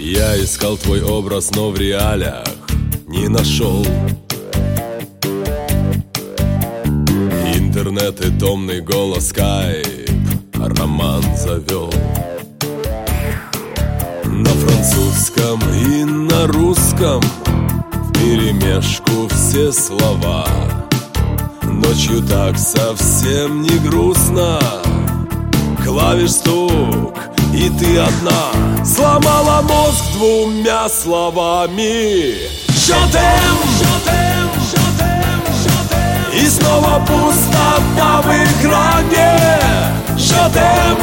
Я искал твой образ, но в реалиях не нашел. Интернет и томный голос, скайп роман завел. На французском и на русском вперемешку все слова. Ночью так совсем не грустно. Клавиш стук, и ты одна. Сломала мозг двумя словами: «Шотем!» И снова пустота в экране. «Шотем!»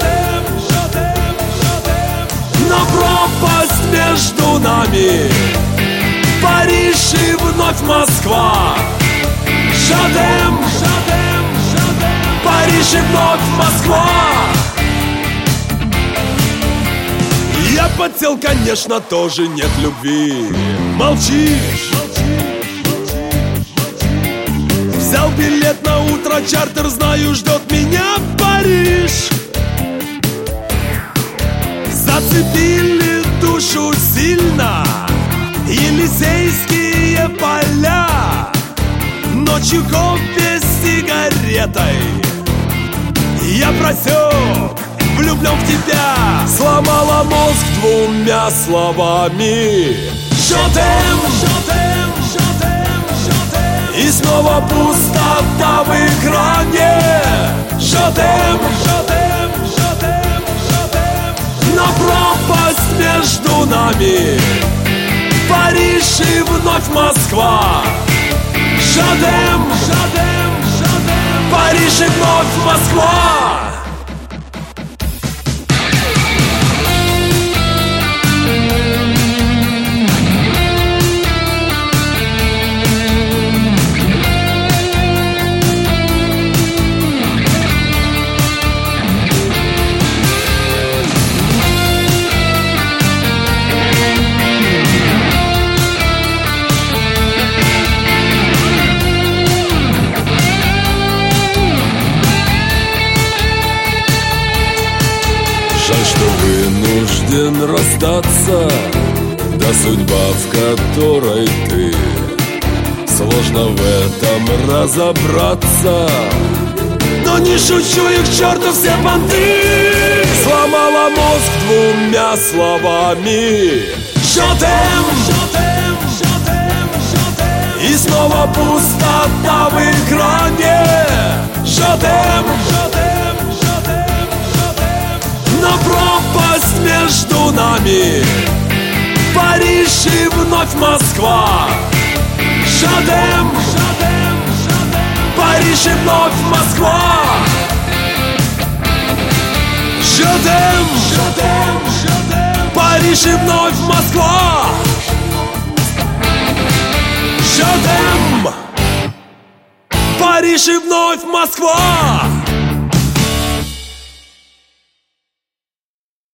Но пропасть между нами. Париж и вновь Москва. «Шотем!» Париж и вновь Москва. Я подсел, конечно, тоже нет любви. Молчишь. Взял билет на утро, чартер, знаю, ждет меня Париж. Зацепили душу сильно Елисейские поля. Ночью кофе с сигаретой. Я просек, влюблен в тебя. Сломала мозг двумя словами: «Шотем!» И снова пустота в экране. «Шотем!» Но пропасть между нами. Париж и вновь Москва. «Шотем!» Париж и вновь Москва. Жаль, что вынужден расстаться. Да судьба, в которой ты. Сложно в этом разобраться. Но не шучу, их к черту все понты. Сломала мозг двумя словами: «Шотем!» И снова пустота в экране. «Шотем!» Но пропасть между нами. Париж и вновь Москва. «Шотем!» Париж и вновь Москва. «Шотем!» Париж и вновь Москва. «Шотем!» Париж и вновь Москва.